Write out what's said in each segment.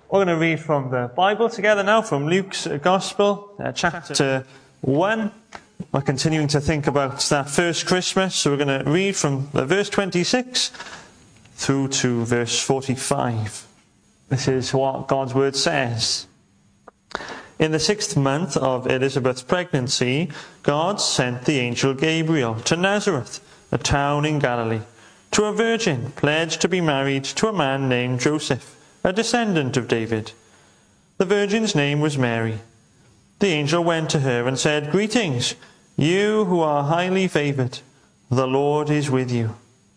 We're going to read from the Bible together now, from Luke's Gospel, chapter 1. We're continuing to think about that first Christmas, so we're going to read from verse 26 through to verse 45. This is what God's Word says. In the 6th month of Elizabeth's pregnancy, God sent the angel Gabriel to Nazareth, a town in Galilee, to a virgin pledged to be married to a man named Joseph, a descendant of David. The virgin's name was Mary. The angel went to her and said, "Greetings, you who are highly favored. The Lord is with you."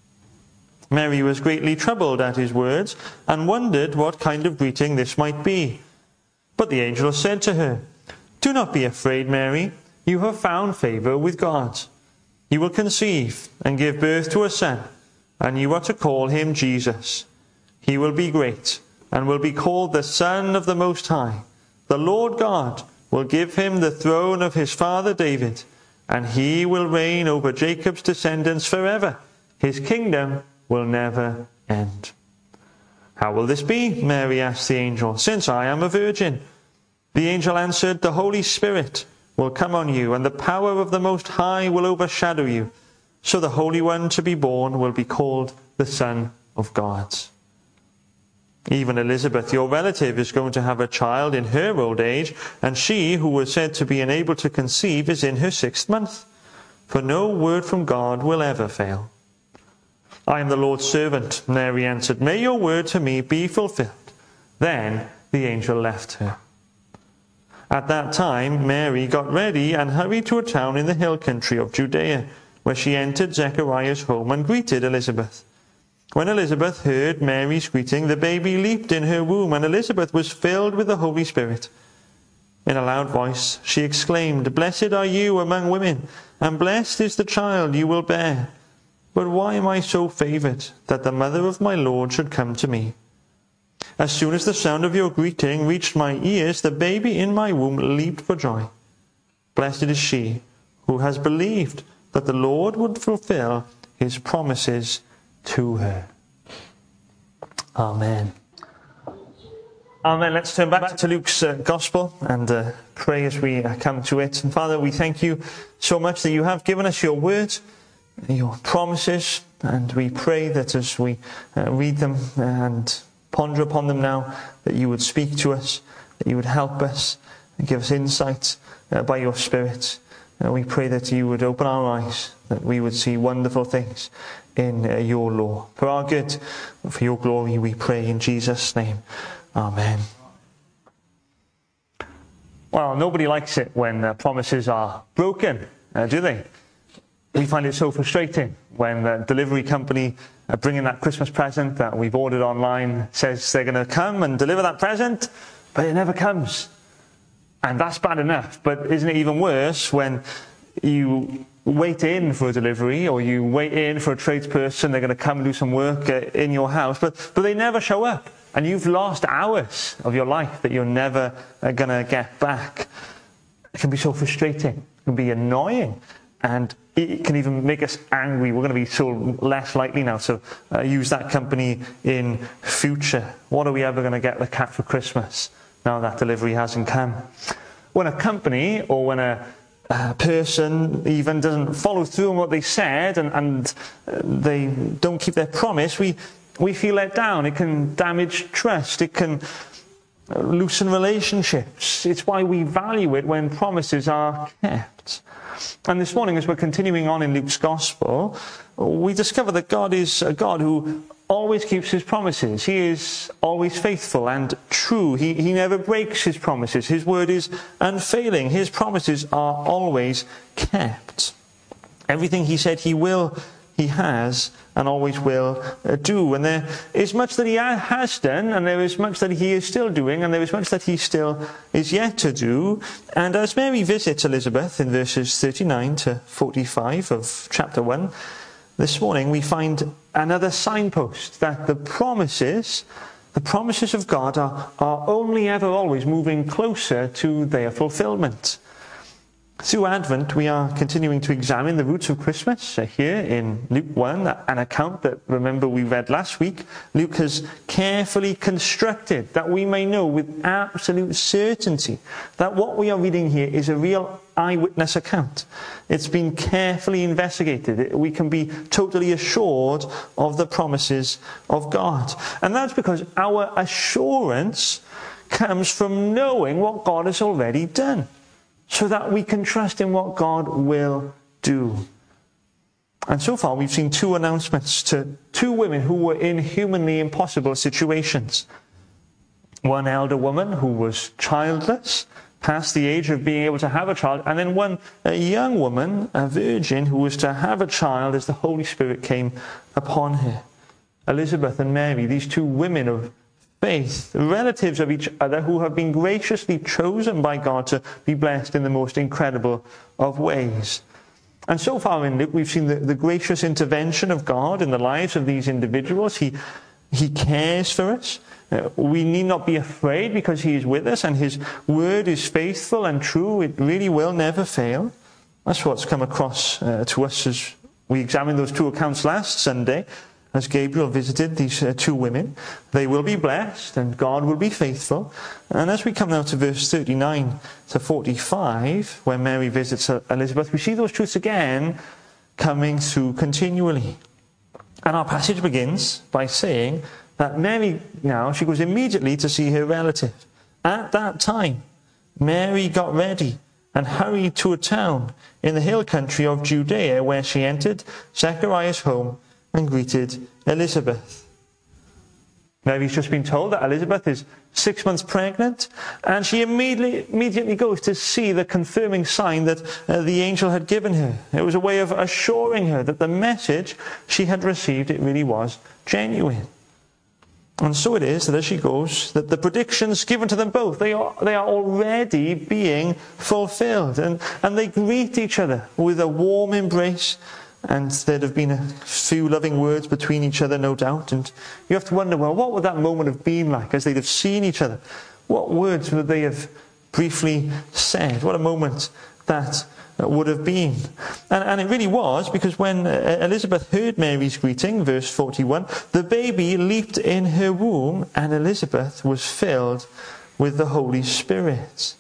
Mary was greatly troubled at his words and wondered what kind of greeting this might be. But the angel said to her, "Do not be afraid, Mary. You have found favor with God. You will conceive and give birth to a son, and you are to call him Jesus. He will be great and will be called the Son of the Most High. The Lord God will give him the throne of his father David, and he will reign over Jacob's descendants forever. His kingdom will never end." "How will this be?" Mary asked the angel, "since I am a virgin?" The angel answered, "The Holy Spirit will come on you, and the power of the Most High will overshadow you. So the Holy One to be born will be called the Son of God. Even Elizabeth, your relative, is going to have a child in her old age, and she, who was said to be unable to conceive, is in her 6th month. For no word from God will ever fail." "I am the Lord's servant," Mary answered. "May your word to me be fulfilled." Then the angel left her. At that time, Mary got ready and hurried to a town in the hill country of Judea, where she entered Zechariah's home and greeted Elizabeth. When Elizabeth heard Mary's greeting, the baby leaped in her womb, and Elizabeth was filled with the Holy Spirit. In a loud voice, she exclaimed, "Blessed are you among women, and blessed is the child you will bear. But why am I so favored that the mother of my Lord should come to me? As soon as the sound of your greeting reached my ears, the baby in my womb leaped for joy. Blessed is she who has believed that the Lord would fulfill his promises to her." Amen. Amen. Let's turn back to Luke's Gospel and pray as we come to it. And Father, we thank you so much that you have given us your word, your promises, and we pray that as we read them and ponder upon them now, that you would speak to us, that you would help us and give us insight by your Spirit. We pray that you would open our eyes, that we would see wonderful things in your law. For our good, for your glory, we pray in Jesus' name. Amen. Well, nobody likes it when promises are broken, do they? We find it so frustrating when the delivery company bringing that Christmas present that we've ordered online says they're going to come and deliver that present, but it never comes. And that's bad enough, but isn't it even worse when you wait in for a delivery, or you wait in for a tradesperson, they're going to come and do some work in your house, but they never show up, and you've lost hours of your life that you're never going to get back. It can be so frustrating, it can be annoying, and it can even make us angry. We're going to be so less likely now to use that company in future. What are we ever going to get the cat for Christmas now that delivery hasn't come? When a company or when a person even doesn't follow through on what they said and they don't keep their promise, we feel let down. It can damage trust. It can loosen relationships. It's why we value it when promises are kept. And this morning, as we're continuing on in Luke's Gospel, we discover that God is a God who always keeps his promises. He is always faithful and true. He never breaks his promises. His word is unfailing. His promises are always kept. Everything he said he will, he has and always will do. And there is much that he has done, and there is much that he is still doing, and there is much that he still is yet to do. And as Mary visits Elizabeth in verses 39 to 45 of chapter 1, this morning we find another signpost that the promises of God are only ever always moving closer to their fulfillment. Through Advent, we are continuing to examine the roots of Christmas here in Luke 1, an account that, remember, we read last week. Luke has carefully constructed that we may know with absolute certainty that what we are reading here is a real eyewitness account. It's been carefully investigated. We can be totally assured of the promises of God. And that's because our assurance comes from knowing what God has already done, so that we can trust in what God will do. And so far we've seen two announcements to two women who were in humanly impossible situations. One elder woman who was childless, past the age of being able to have a child, and then one young woman, a virgin, who was to have a child as the Holy Spirit came upon her. Elizabeth and Mary, these two women of faith, relatives of each other who have been graciously chosen by God to be blessed in the most incredible of ways. And so far in Luke, we've seen the gracious intervention of God in the lives of these individuals. He cares for us. We need not be afraid because he is with us, and his word is faithful and true. It really will never fail. That's what's come across to us as we examined those two accounts last Sunday. As Gabriel visited these two women, they will be blessed and God will be faithful. And as we come now to verse 39 to 45, where Mary visits Elizabeth, we see those truths again coming through continually. And our passage begins by saying that Mary now, she goes immediately to see her relative. At that time, Mary got ready and hurried to a town in the hill country of Judea, where she entered Zechariah's home and greeted Elizabeth. Mary's just been told that Elizabeth is 6 months pregnant, and she immediately goes to see the confirming sign that the angel had given her. It was a way of assuring her that the message she had received, it really was genuine. And so it is that as she goes, that the predictions given to them both, they are already being fulfilled. And they greet each other with a warm embrace. And there'd have been a few loving words between each other, no doubt. And you have to wonder, well, what would that moment have been like as they'd have seen each other? What words would they have briefly said? What a moment that would have been. And it really was, because when Elizabeth heard Mary's greeting, verse 41, the baby leaped in her womb, and Elizabeth was filled with the Holy Spirit.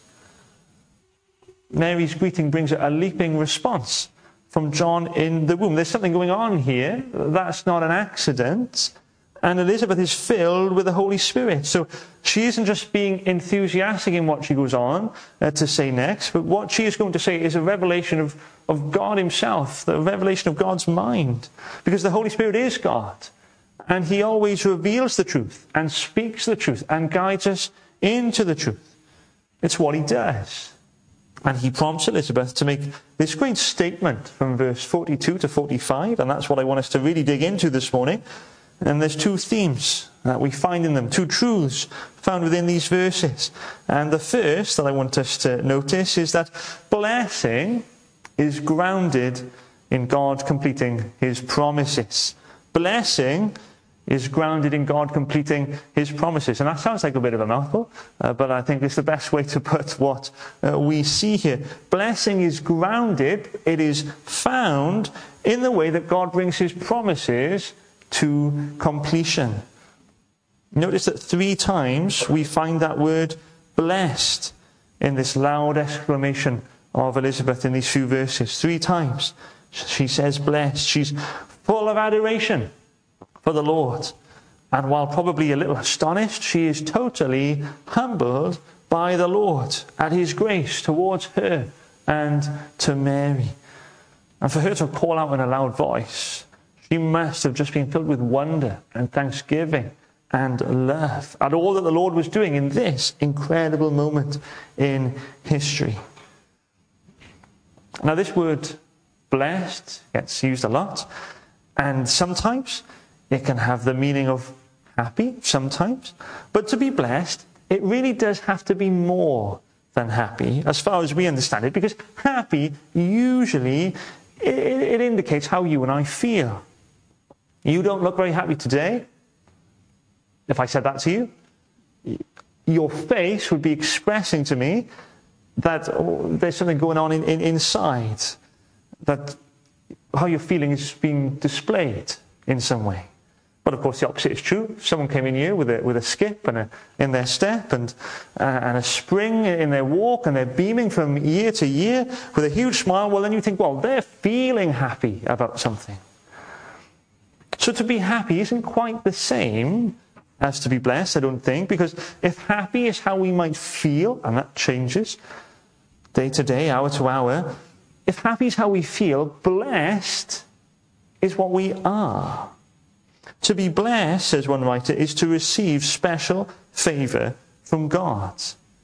Mary's greeting brings a leaping response from John in the womb. There's something going on here. That's not an accident. And Elizabeth is filled with the Holy Spirit. So she isn't just being enthusiastic in what she goes on to say next, but what she is going to say is a revelation of God himself, the revelation of God's mind. Because the Holy Spirit is God. And he always reveals the truth and speaks the truth and guides us into the truth. It's what he does. And he prompts Elizabeth to make this great statement from verse 42 to 45, and that's what I want us to really dig into this morning. And there's two themes that we find in them, two truths found within these verses. And the first that I want us to notice is that blessing is grounded in God completing his promises. Blessing is grounded in God completing his promises. And that sounds like a bit of a mouthful, but I think it's the best way to put what we see here. Blessing is grounded, it is found in the way that God brings his promises to completion. Notice that 3 times we find that word blessed in this loud exclamation of Elizabeth in these few verses. 3 times she says blessed. She's full of adoration for the Lord. And while probably a little astonished, she is totally humbled by the Lord at his grace towards her and to Mary. And for her to call out in a loud voice, she must have just been filled with wonder and thanksgiving and love at all that the Lord was doing in this incredible moment in history. Now, this word blessed gets used a lot, and sometimes it can have the meaning of happy, sometimes. But to be blessed, it really does have to be more than happy, as far as we understand it, because happy usually it indicates how you and I feel. You don't look very happy today. If I said that to you, your face would be expressing to me that there's something going on inside, that how you're feeling is being displayed in some way. But of course the opposite is true. If someone came in here with a skip and in their step and a spring in their walk, and they're beaming from year to year with a huge smile, well then you think, well, they're feeling happy about something. So to be happy isn't quite the same as to be blessed, I don't think, because if happy is how we might feel, and that changes day to day, hour to hour, if happy is how we feel, blessed is what we are. To be blessed, says one writer, is to receive special favour from God.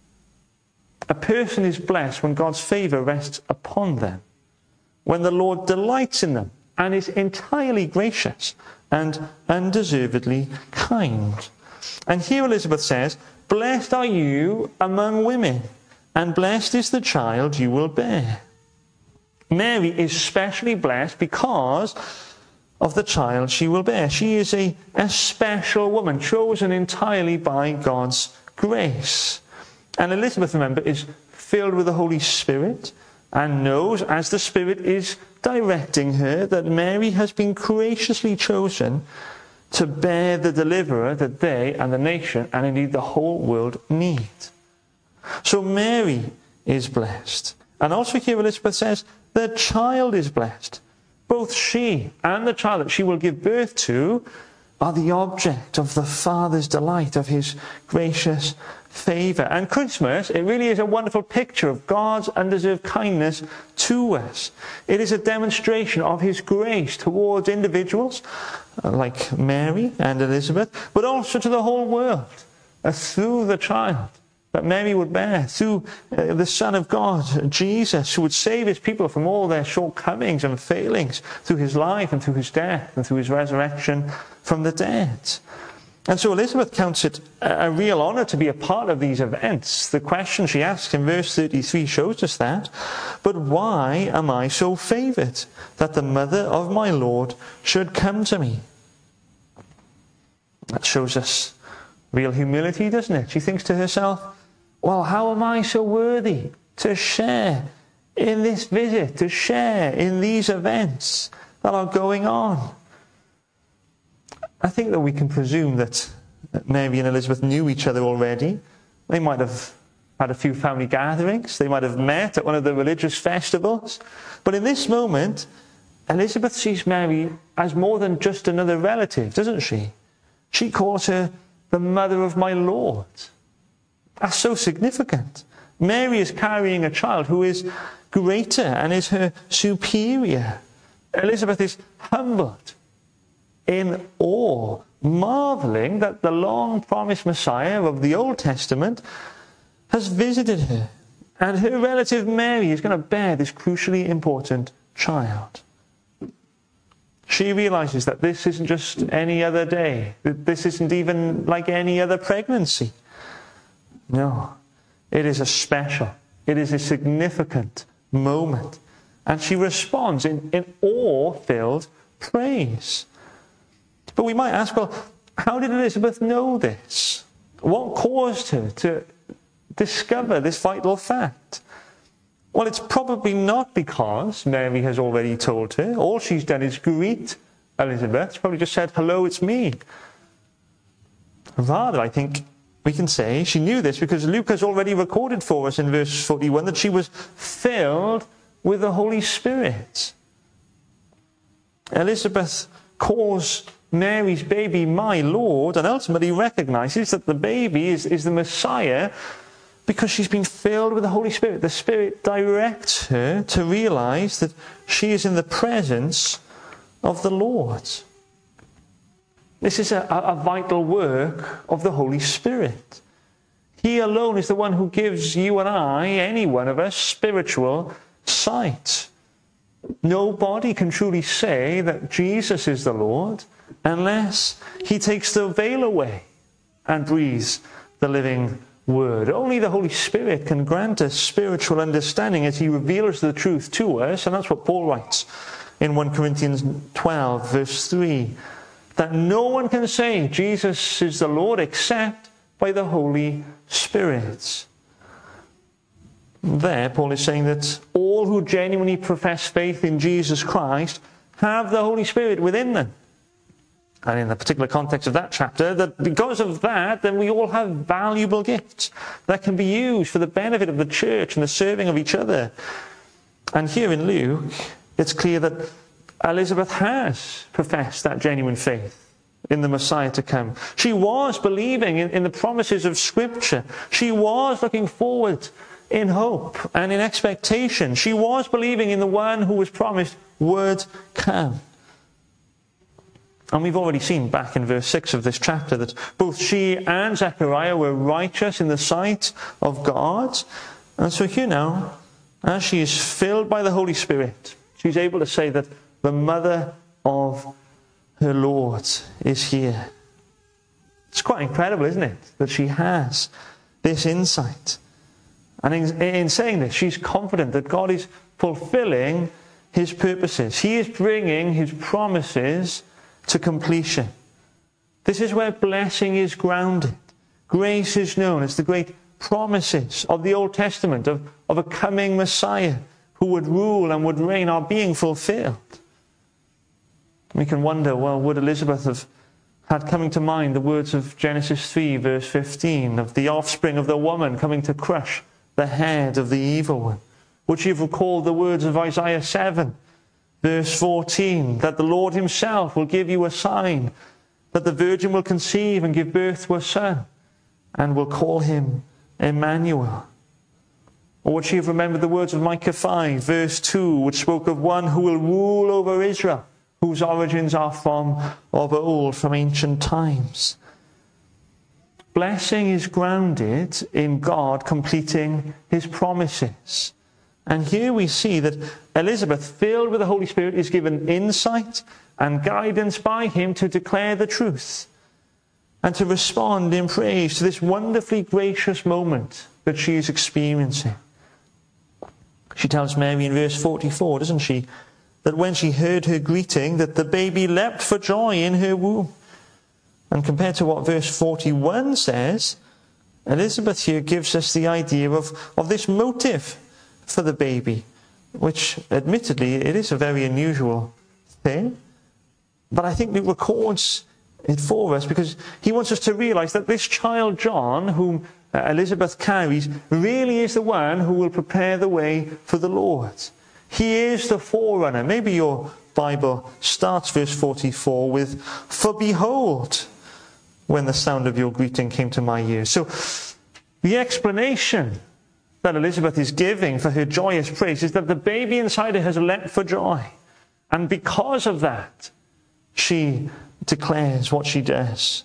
A person is blessed when God's favour rests upon them, when the Lord delights in them and is entirely gracious and undeservedly kind. And here Elizabeth says, blessed are you among women, and blessed is the child you will bear. Mary is specially blessed because of the child she will bear. She is a special woman, chosen entirely by God's grace. And Elizabeth, remember, is filled with the Holy Spirit and knows, as the Spirit is directing her, that Mary has been graciously chosen to bear the deliverer that they and the nation, and indeed the whole world, need. So Mary is blessed. And also here Elizabeth says, the child is blessed. Both she and the child that she will give birth to are the object of the Father's delight, of his gracious favour. And Christmas, it really is a wonderful picture of God's undeserved kindness to us. It is a demonstration of his grace towards individuals like Mary and Elizabeth, but also to the whole world through the child that Mary would bear, through the Son of God, Jesus, who would save his people from all their shortcomings and failings through his life and through his death and through his resurrection from the dead. And so Elizabeth counts it a real honour to be a part of these events. The question she asks in verse 33 shows us that. But why am I so favoured that the mother of my Lord should come to me? That shows us real humility, doesn't it? She thinks to herself, well, how am I so worthy to share in this visit, to share in these events that are going on? I think that we can presume that Mary and Elizabeth knew each other already. They might have had a few family gatherings. They might have met at one of the religious festivals. But in this moment, Elizabeth sees Mary as more than just another relative, doesn't she? She calls her the mother of my Lord. That's so significant. Mary is carrying a child who is greater and is her superior. Elizabeth is humbled, in awe, marvelling that the long-promised Messiah of the Old Testament has visited her. And her relative Mary is going to bear this crucially important child. She realizes that this isn't just any other day. That this isn't even like any other pregnancy. No, it is a special, it is a significant moment. And she responds in awe-filled praise. But we might ask, well, how did Elizabeth know this? What caused her to discover this vital fact? Well, it's probably not because Mary has already told her. All she's done is greet Elizabeth. She's probably just said, hello, it's me. Rather, I think we can say she knew this because Luke has already recorded for us in verse 41 that she was filled with the Holy Spirit. Elizabeth calls Mary's baby my Lord and ultimately recognizes that the baby is the Messiah because she's been filled with the Holy Spirit. The Spirit directs her to realize that she is in the presence of the Lord. This is a vital work of the Holy Spirit. He alone is the one who gives you and I, any one of us, spiritual sight. Nobody can truly say that Jesus is the Lord unless he takes the veil away and breathes the living word. Only the Holy Spirit can grant us spiritual understanding as he reveals the truth to us. And that's what Paul writes in 1 Corinthians 12, verse 3. That no one can say Jesus is the Lord except by the Holy Spirit. there Paul is saying that all who genuinely profess faith in Jesus Christ have the Holy Spirit within them. And in the particular context of that chapter, that because of that, then we all have valuable gifts that can be used for the benefit of the church and the serving of each other. And here in Luke, it's clear that Elizabeth has professed that genuine faith in the Messiah to come. She was believing in the promises of Scripture. She was looking forward in hope and in expectation. She was believing in the one who was promised would come. And we've already seen back in verse 6 of this chapter that both she and Zechariah were righteous in the sight of God. And so here now, as she is filled by the Holy Spirit, she's able to say that the mother of her Lord is here. It's quite incredible, isn't it, that she has this insight. And in saying this, she's confident that God is fulfilling his purposes. He is bringing his promises to completion. This is where blessing is grounded. Grace is known as the great promises of the Old Testament of a coming Messiah who would rule and would reign are being fulfilled. We can wonder, well, would Elizabeth have had coming to mind the words of Genesis 3 verse 15 of the offspring of the woman coming to crush the head of the evil one? Would she have recalled the words of Isaiah 7 verse 14, that the Lord himself will give you a sign, that the virgin will conceive and give birth to a son, and will call him Emmanuel? Or would she have remembered the words of Micah 5 verse 2, which spoke of one who will rule over Israel, whose origins are from of old, from ancient times? Blessing is grounded in God completing his promises. And here we see that Elizabeth, filled with the Holy Spirit, is given insight and guidance by him to declare the truth and to respond in praise to this wonderfully gracious moment that she is experiencing. She tells Mary in verse 44, doesn't she, that when she heard her greeting, that the baby leapt for joy in her womb. And compared to what verse 41 says, Elizabeth here gives us the idea of this motive for the baby, which admittedly it is a very unusual thing, but I think it records it for us because he wants us to realize that this child John, whom Elizabeth carries, really is the one who will prepare the way for the Lord. He is the forerunner. Maybe your Bible starts verse 44 with, "For behold, when the sound of your greeting came to my ears." So the explanation that Elizabeth is giving for her joyous praise is that the baby inside her has leapt for joy. And because of that, she declares what she does.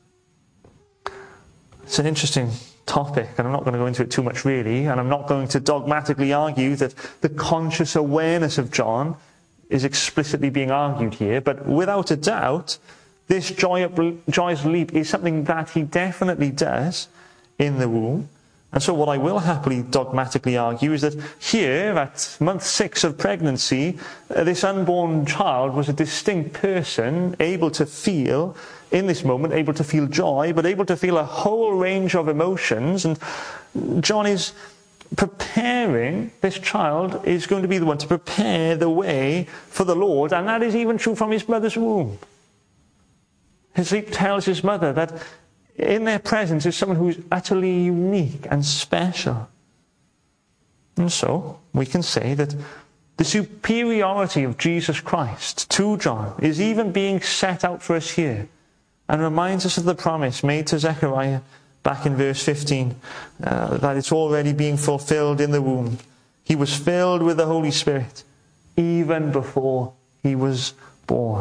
It's an interesting topic, and I'm not going to go into it too much really, and I'm not going to dogmatically argue that the conscious awareness of John is explicitly being argued here, but without a doubt, this joyous leap is something that he definitely does in the womb. And so what I will happily dogmatically argue is that here, at month 6 of pregnancy, this unborn child was a distinct person, able to feel, in this moment, able to feel joy, but able to feel a whole range of emotions. And John is preparing, this child is going to be the one to prepare the way for the Lord, and that is even true from his mother's womb. He tells his mother that in their presence is someone who is utterly unique and special. And so we can say that the superiority of Jesus Christ to John is even being set out for us here, and reminds us of the promise made to Zechariah back in verse 15, that it's already being fulfilled in the womb. He was filled with the Holy Spirit even before he was born.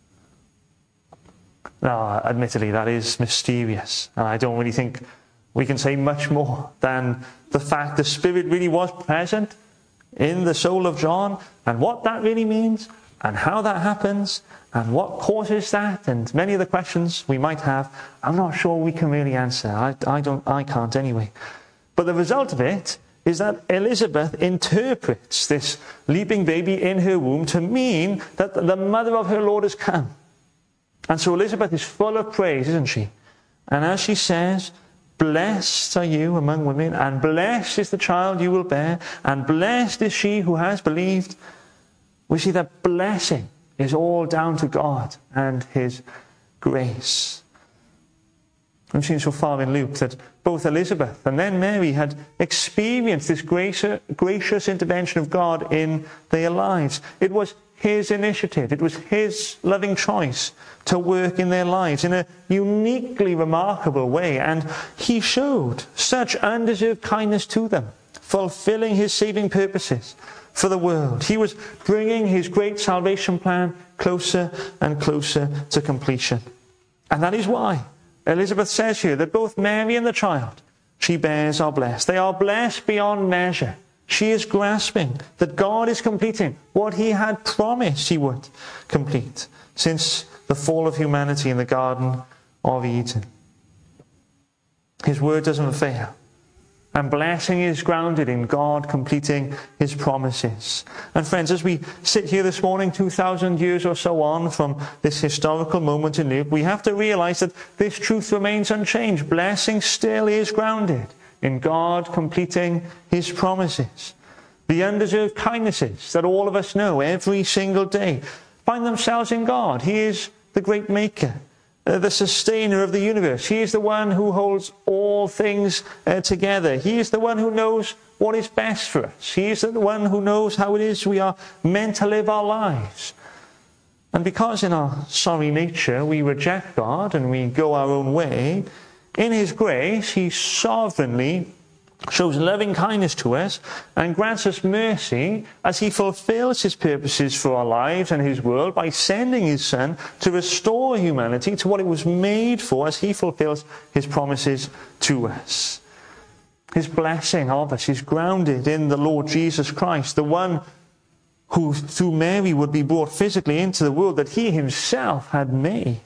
Now, admittedly, that is mysterious, and I don't really think we can say much more than the fact the Spirit really was present in the soul of John, and what that really means, and how that happens, and what causes that, and many of the questions we might have, I'm not sure we can really answer. I can't anyway. But the result of it is that Elizabeth interprets this leaping baby in her womb to mean that the mother of her Lord has come. And so Elizabeth is full of praise, isn't she? And as she says, Blessed are you among women, and blessed is the child you will bear, and blessed is she who has believed. We see that blessing is all down to God and his grace. We've seen so far in Luke that both Elizabeth and then Mary had experienced this gracious intervention of God in their lives. It was his initiative. It was his loving choice to work in their lives in a uniquely remarkable way. And he showed such undeserved kindness to them, fulfilling his saving purposes for the world. He was bringing his great salvation plan closer and closer to completion. And that is why Elizabeth says here that both Mary and the child she bears are blessed. They are blessed beyond measure. She is grasping that God is completing what he had promised he would complete since the fall of humanity in the Garden of Eden. His word doesn't fail. And blessing is grounded in God completing his promises. And friends, as we sit here this morning, 2,000 years or so on from this historical moment in Luke, we have to realize that this truth remains unchanged. Blessing still is grounded in God completing his promises. The undeserved kindnesses that all of us know every single day find themselves in God. He is the great maker, the sustainer of the universe. He is the one who holds all things together. He is the one who knows what is best for us. He is the one who knows how it is we are meant to live our lives. And because in our sorry nature we reject God and we go our own way, in his grace, he sovereignly shows loving kindness to us and grants us mercy as he fulfills his purposes for our lives and his world by sending his Son to restore humanity to what it was made for as he fulfills his promises to us. His blessing of us is grounded in the Lord Jesus Christ, the one who through Mary would be brought physically into the world that he himself had made.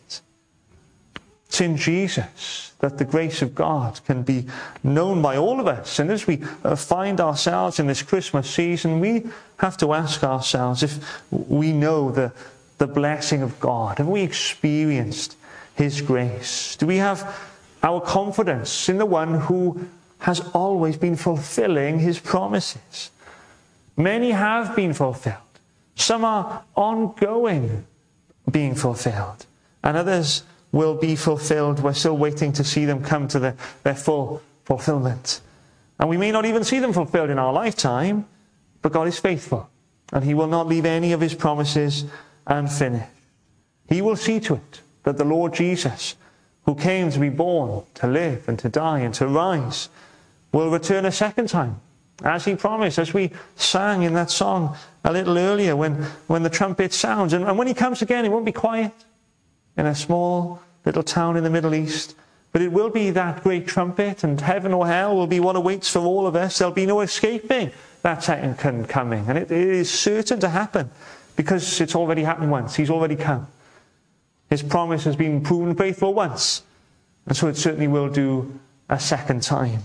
It's in Jesus that the grace of God can be known by all of us. And as we find ourselves in this Christmas season, we have to ask ourselves if we know the blessing of God. Have we experienced his grace? Do we have our confidence in the one who has always been fulfilling his promises? Many have been fulfilled. Some are ongoing being fulfilled. And others will be fulfilled. We're still waiting to see them come to their full fulfillment. And we may not even see them fulfilled in our lifetime, but God is faithful, and he will not leave any of his promises unfinished. He will see to it that the Lord Jesus, who came to be born, to live and to die and to rise, will return a second time, as he promised, as we sang in that song a little earlier when the trumpet sounds. And when he comes again, it won't be quiet in a small little town in the Middle East, but it will be that great trumpet, and heaven or hell will be what awaits for all of us. There'll be no escaping that second coming, and it is certain to happen because it's already happened once. He's already come. His promise has been proven faithful once, and so it certainly will do a second time.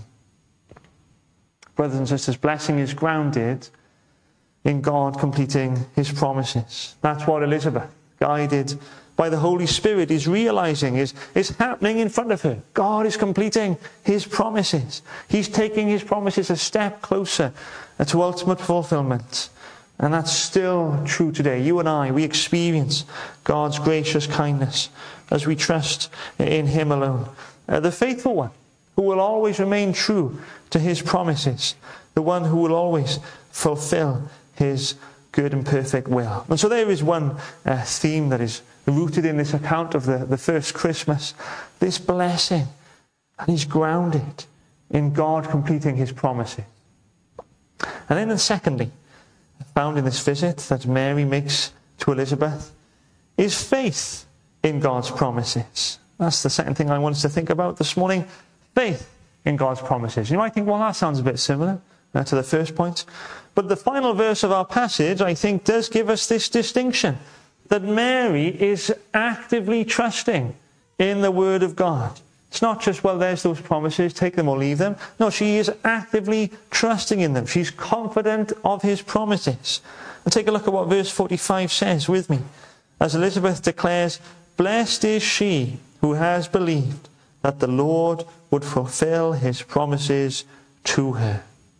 Brothers and sisters, blessing is grounded in God completing his promises. That's what Elizabeth, guided by the Holy Spirit, is realizing is happening in front of her. God is completing his promises. He's taking his promises a step closer to ultimate fulfillment. And that's still true today. You and I, we experience God's gracious kindness as we trust in him alone. The faithful one who will always remain true to his promises. The one who will always fulfill his good and perfect will. And so there is one theme that is rooted in this account of the first Christmas. This blessing that is grounded in God completing his promises. And then secondly, found in this visit that Mary makes to Elizabeth, is faith in God's promises. That's the second thing I want us to think about this morning. Faith in God's promises. You might think, well, that sounds a bit similar to the first point. But the final verse of our passage, I think, does give us this distinction. That Mary is actively trusting in the Word of God. It's not just, well, there's those promises, take them or leave them. No, she is actively trusting in them. She's confident of his promises. And take a look at what verse 45 says with me. As Elizabeth declares, "Blessed is she who has believed that the Lord would fulfill his promises to her.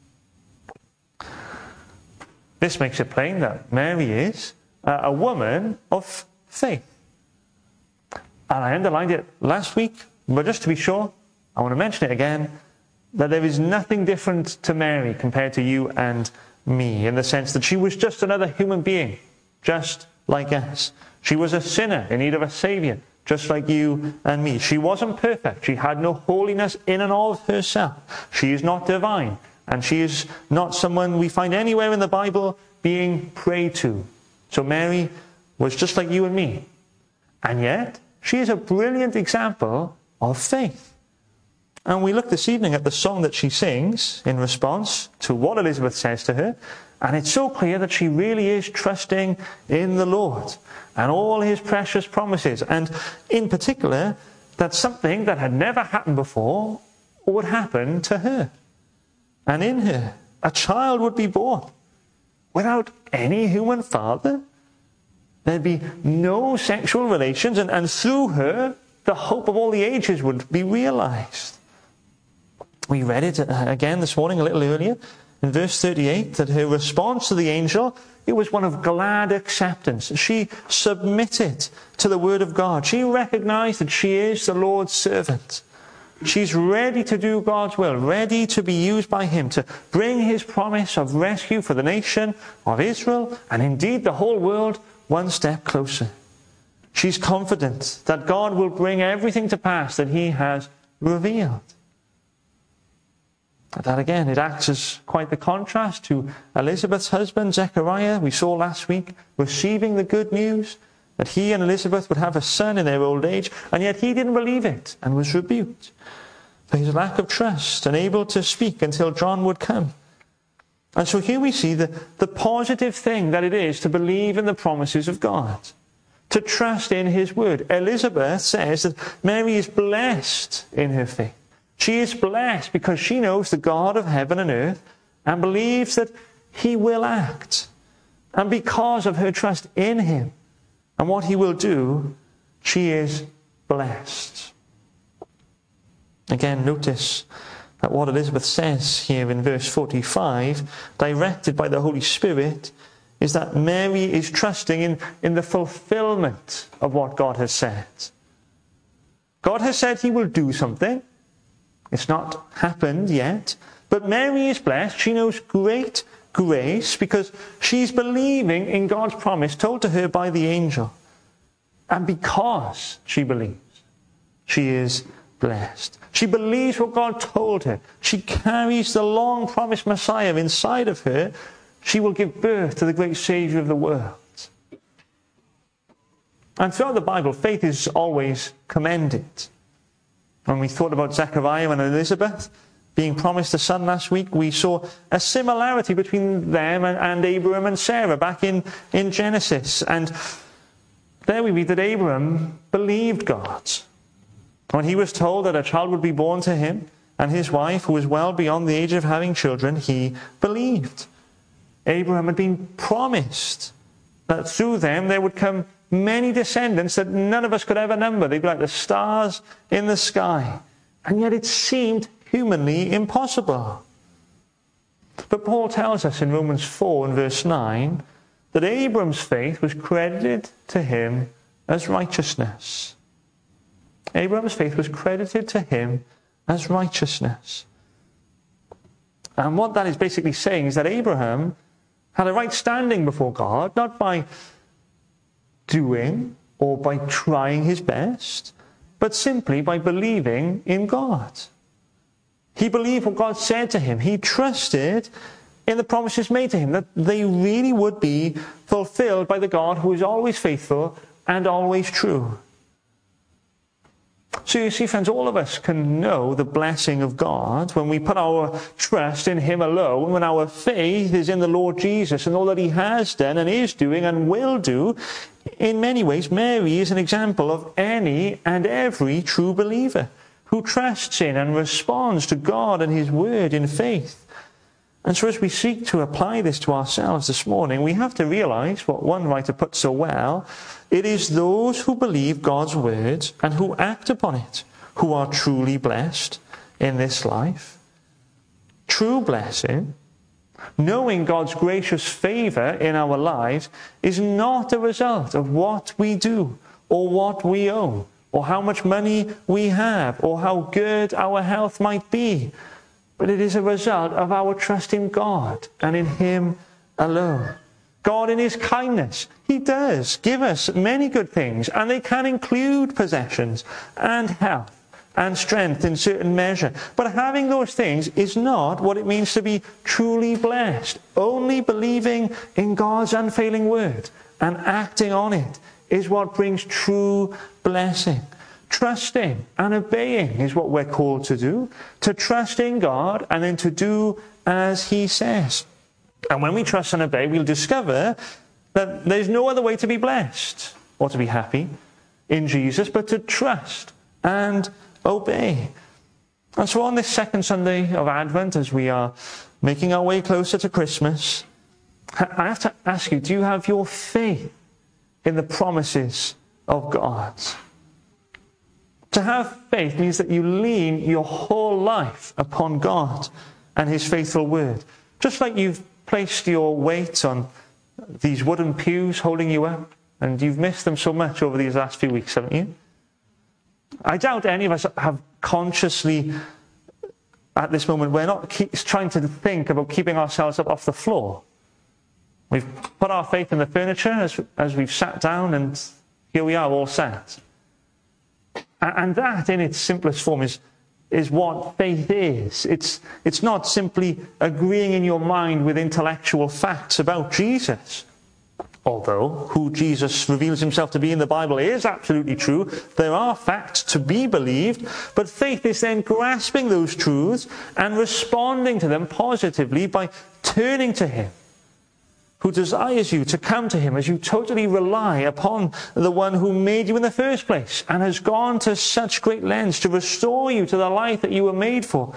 This makes it plain that Mary is a woman of faith. And I underlined it last week, but just to be sure, I want to mention it again, that there is nothing different to Mary compared to you and me, in the sense that she was just another human being, just like us. She was a sinner in need of a saviour, just like you and me. She wasn't perfect. She had no holiness in and of herself. She is not divine, and she is not someone we find anywhere in the Bible being prayed to. So Mary was just like you and me. And yet, she is a brilliant example of faith. And we look this evening at the song that she sings in response to what Elizabeth says to her. And it's so clear that she really is trusting in the Lord and all his precious promises. And in particular, that something that had never happened before would happen to her. And in her, a child would be born without any human father. There'd be no sexual relations, and through her, the hope of all the ages would be realized. We read it again this morning a little earlier in verse 38, that her response to the angel, it was one of glad acceptance. She submitted to the word of God. She recognized that she is the Lord's servant. She's ready to do God's will, ready to be used by him to bring his promise of rescue for the nation of Israel, and indeed the whole world, one step closer. She's confident that God will bring everything to pass that he has revealed. That again, it acts as quite the contrast to Elizabeth's husband, Zechariah, we saw last week, receiving the good news that he and Elizabeth would have a son in their old age, and yet he didn't believe it and was rebuked for his lack of trust, unable to speak until John would come. And so here we see the positive thing that it is to believe in the promises of God, to trust in his word. Elizabeth says that Mary is blessed in her faith. She is blessed because she knows the God of heaven and earth and believes that he will act. And because of her trust in him and what he will do, she is blessed. Again, notice that what Elizabeth says here in verse 45, directed by the Holy Spirit, is that Mary is trusting in the fulfillment of what God has said. God has said he will do something. It's not happened yet. But Mary is blessed. She knows great grace because she's believing in God's promise told to her by the angel. And because she believes, she is blessed. She believes what God told her. She carries the long-promised Messiah inside of her. She will give birth to the great Savior of the world. And throughout the Bible, faith is always commended. When we thought about Zechariah and Elizabeth being promised a son last week, we saw a similarity between them and Abraham and Sarah back in Genesis. And there we read that Abraham believed God. When he was told that a child would be born to him and his wife, who was well beyond the age of having children, he believed. Abraham had been promised that through them there would come many descendants that none of us could ever number. They'd be like the stars in the sky. And yet it seemed humanly impossible. But Paul tells us in Romans 4 and verse 9 that Abraham's faith was credited to him as righteousness. Abraham's faith was credited to him as righteousness. And what that is basically saying is that Abraham had a right standing before God, not by doing or by trying his best, but simply by believing in God. He believed what God said to him. He trusted in the promises made to him, that they really would be fulfilled by the God who is always faithful and always true. So you see, friends, all of us can know the blessing of God when we put our trust in him alone, when our faith is in the Lord Jesus and all that he has done and is doing and will do. In many ways, Mary is an example of any and every true believer who trusts in and responds to God and his word in faith. And so as we seek to apply this to ourselves this morning, we have to realize what one writer put so well: it is those who believe God's word and who act upon it who are truly blessed, in this life. True blessing, knowing God's gracious favour in our lives, is not a result of what we do or what we own or how much money we have or how good our health might be, but it is a result of our trust in God and in Him alone. God, in His kindness, He does give us many good things, and they can include possessions and health and strength in certain measure. But having those things is not what it means to be truly blessed. Only believing in God's unfailing word and acting on it is what brings true blessing. Trusting and obeying is what we're called to do. To trust in God and then to do as He says. And when we trust and obey, we'll discover that there's no other way to be blessed or to be happy in Jesus but to trust and obey. And so on this second Sunday of Advent, as we are making our way closer to Christmas, I have to ask you, do you have your faith in the promises of God? To have faith means that you lean your whole life upon God and His faithful word. Just like you've placed your weight on these wooden pews holding you up, and you've missed them so much over these last few weeks, haven't you? I doubt any of us have consciously, at this moment, we're not trying to think about keeping ourselves up off the floor. We've put our faith in the furniture as we've sat down, and here we are all sat. And that, in its simplest form, is what faith is. It's not simply agreeing in your mind with intellectual facts about Jesus. Although who Jesus reveals Himself to be in the Bible is absolutely true, there are facts to be believed, but faith is then grasping those truths and responding to them positively by turning to Him, who desires you to come to Him as you totally rely upon the one who made you in the first place and has gone to such great lengths to restore you to the life that you were made for.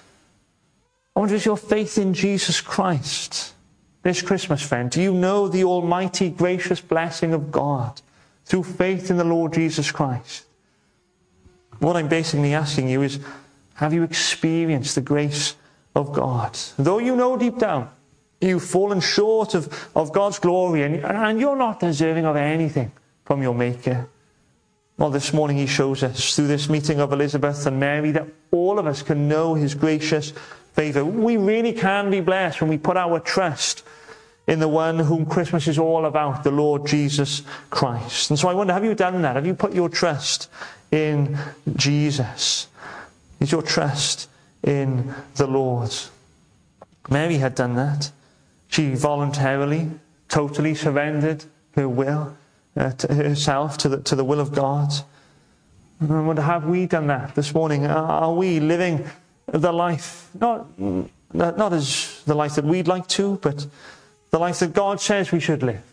I wonder, is your faith in Jesus Christ this Christmas, friend? Do you know the almighty gracious blessing of God through faith in the Lord Jesus Christ? What I'm basically asking you is, have you experienced the grace of God? Though you know deep down you've fallen short of God's glory and you're not deserving of anything from your Maker. Well, this morning He shows us through this meeting of Elizabeth and Mary that all of us can know His gracious favour. We really can be blessed when we put our trust in the one whom Christmas is all about, the Lord Jesus Christ. And so I wonder, have you done that? Have you put your trust in Jesus? Is your trust in the Lord? Mary had done that. She voluntarily, totally surrendered her will, herself to the will of God. And I wonder, have we done that this morning? Are we living the life, not as the life that we'd like to, but the life that God says we should live?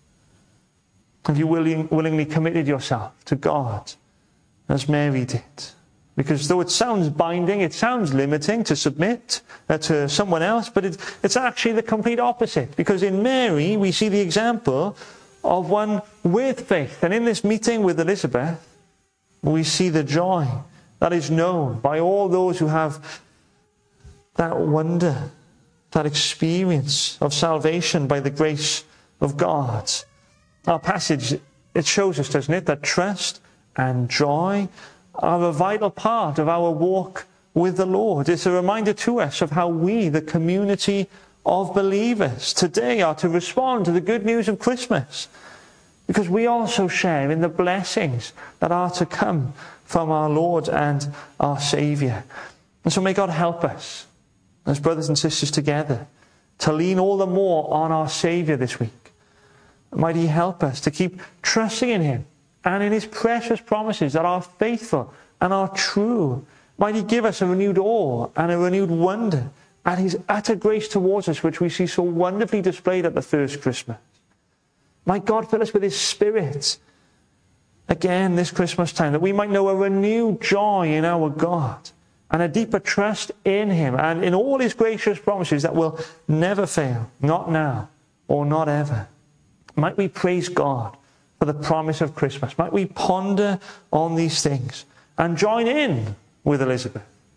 Have you willingly committed yourself to God as Mary did? Because though it sounds binding, it sounds limiting to submit to someone else, but it's actually the complete opposite. Because in Mary, we see the example of one with faith. And in this meeting with Elizabeth, we see the joy that is known by all those who have that wonder, that experience of salvation by the grace of God. Our passage, it shows us, doesn't it, that trust and joy are a vital part of our walk with the Lord. It's a reminder to us of how we, the community of believers, today are to respond to the good news of Christmas, because we also share in the blessings that are to come from our Lord and our Saviour. And so may God help us, as brothers and sisters together, to lean all the more on our Saviour this week. Might He help us to keep trusting in Him and in His precious promises that are faithful and are true. Might He give us a renewed awe and a renewed wonder at His utter grace towards us, which we see so wonderfully displayed at the first Christmas. Might God fill us with His Spirit again this Christmas time, that we might know a renewed joy in our God and a deeper trust in Him and in all His gracious promises that will never fail, not now or not ever. Might we praise God for the promise of Christmas. Might we ponder on these things and join in with Elizabeth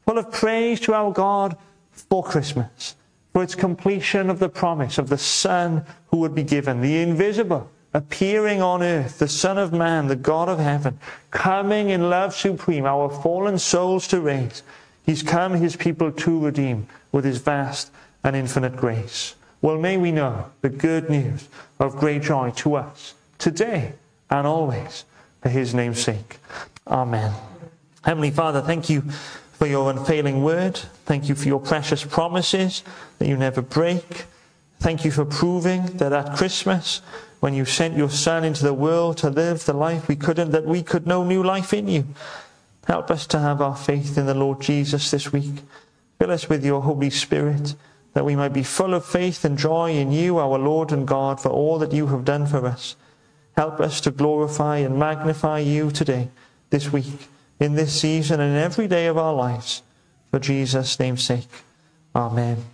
full of praise to our God for Christmas, for its completion of the promise of the Son who would be given, the invisible, appearing on earth, the Son of Man, the God of heaven, coming in love supreme, our fallen souls to raise. He's come his people to redeem with his vast and infinite grace. Well, may we know the good news of great joy to us today and always for his name's sake. Amen. Heavenly Father, thank you for your unfailing word. Thank you for your precious promises that you never break. Thank you for proving that at Christmas, when you sent your Son into the world to live the life we couldn't, that we could know new life in you. Help us to have our faith in the Lord Jesus this week. Fill us with your Holy Spirit, that we might be full of faith and joy in you, our Lord and God, for all that you have done for us. Help us to glorify and magnify you today, this week, in this season and every day of our lives. For Jesus' name's sake. Amen.